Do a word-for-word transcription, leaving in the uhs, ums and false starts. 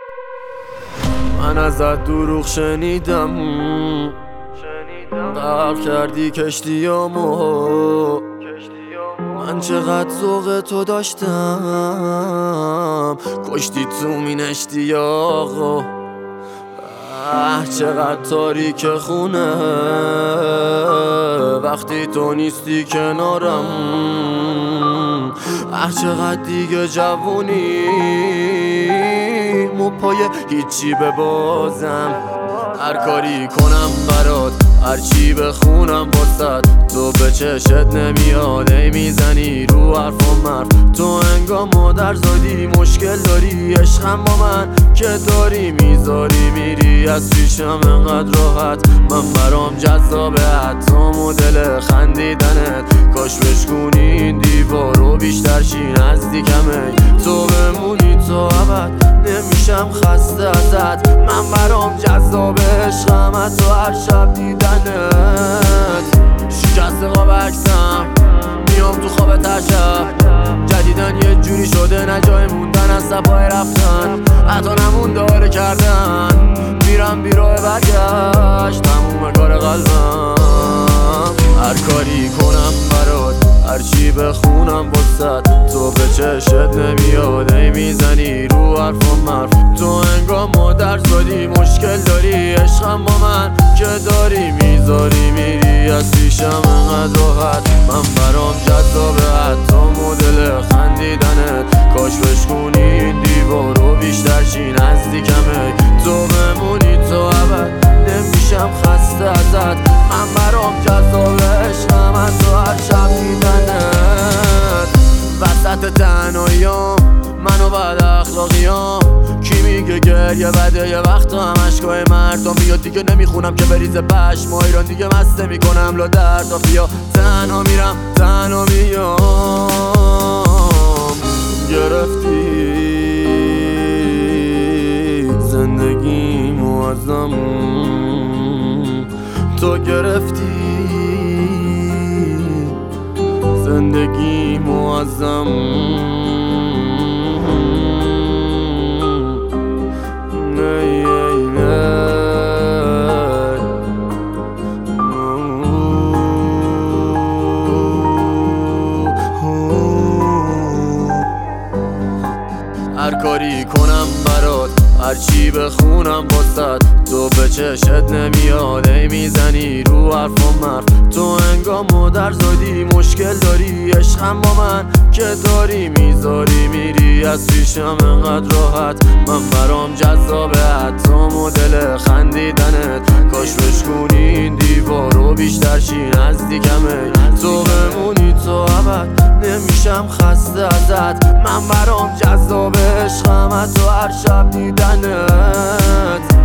من ازت دروغ شنیدم، غرق کردی کشتیامو. من چقدر ذوق تو داشتم، کشتی تو مینشتی آقا. اه چقدر تاریک خونه وقتی تو نیستی کنارم. اه چقدر دیگه جوونی مو پای هیچی ببازم. هر کاری کنم برات، هر چی بخونم واسد، تو به چشت نمیاد. ای میزنی رو حرف و مرف، تو انگام مادر زادی. مشکل داری عشقم با من که داری میذاری میری از پیشم انقدر راحت. من برام جذابه حتی مدل خندیدنت. کاش بشکونی این دیوارو بیشتر شی نزدیکمه. تو بمونی تا ابد نمیشم خسته ازت. من برام جذابه عشقم حتی هر شب دیدنت. شکست قاب عکسم میام تو خواب تشب. جدیدن یه جوری شده نه جای موندن از صفای رفتن. حتی نمون داره کردن میرم بیراه برگشت. تموم کار قلبم هر کاری کنم برات، هر چی بخونم واسد، تو به چشت نمیاد. ای میزنی رو حرف و مرف، تو انگام مادر زادی. مشکل داری عشقم با من که داری میذاری میری از پیشم انقدر راحت. من برام جذابه حتی مدل خندیدنت. کاش بشکونی این دیوارو بیشتر چی نزدیکمه. تو بمونی تا ابد نمیشم خسته ازت. من برام جذابه عشقم حتی هر شب دیدنت. وسط تنهاییام منو بد اخلاقیام، کی میگه گریه بده یه وقتا هم عشقای مردم بیاد. دیگه نمیخونم که بریزه پشم ایران، دیگه مسته میکنم لا دردا. بیا تنها میرم تنها میام. گرفتی زندگیمو ازم، تو گرفتی زندگیمو ازم. هر کاری کنم برات، هر چی بخونم واسد، تو به چشت نمیاد. ای میزنی رو حرف و مرف، تو انگام مادر زادی. مشکل داری عشقم با من که داری میذاری میری از پیشم انقدر راحت. من برام جذابه حتی مدل خندیدنت. کاش بشکونی این دیوارو بیشتر شی نزدیکمه. تو بمونی تا ابد نمیشم خسته ازت. من برام جذابه عشقم حتی هر شب دیدنت.